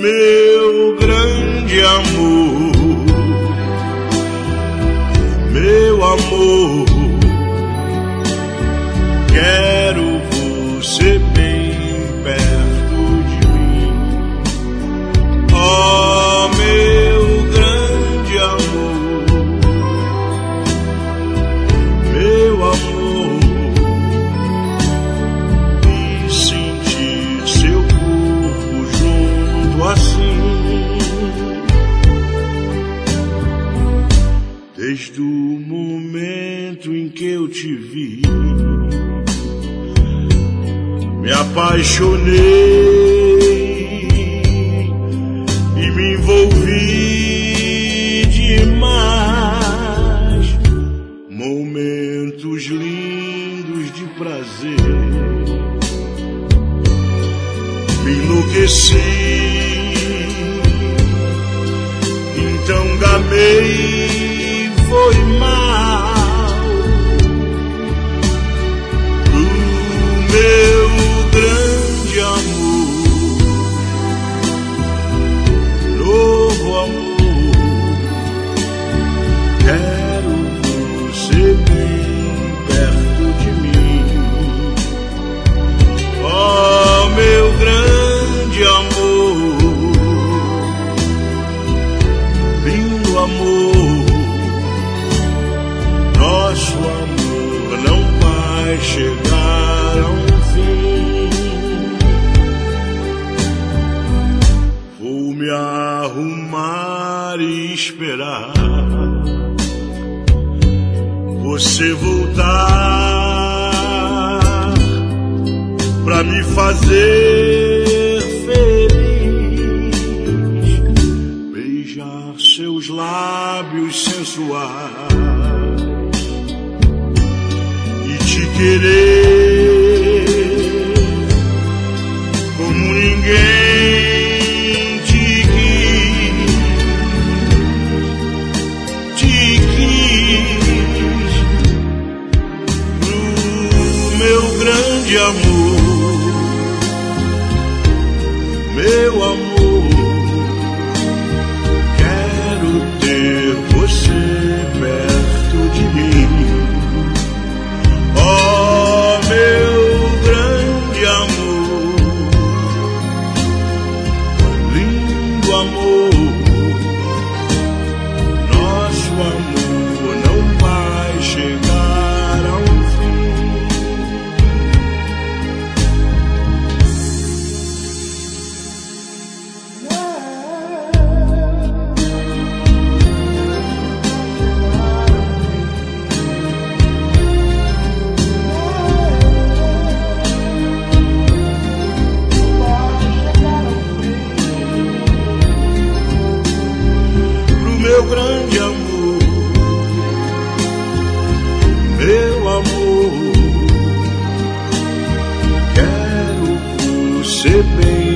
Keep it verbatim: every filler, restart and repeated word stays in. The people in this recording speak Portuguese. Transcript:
meu grande amor, meu amor, quero você bem perto de mim. Oh, meu grande amor, meu amor, e sentir seu corpo junto assim. Desde o momento em que eu te vi, me apaixonei e me envolvi demais. Momentos lindos de prazer, me enlouqueci, então gamei, foi mal. O meu grande amor, novo amor, quero você bem perto de mim. Oh, meu grande amor, lindo amor, nosso amor não vai chegar a um fim. Vou me arrumar e esperar você voltar pra me fazer feliz, beijar seus lábios sensuais e te querer como ninguém te quis, te quis. Pro meu grande amor, meu amor, quero ter você perto de mim. Oh, meu grande amor, lindo amor, nosso amor não vai chegar a um fim. Meu grande amor, meu amor, quero você bem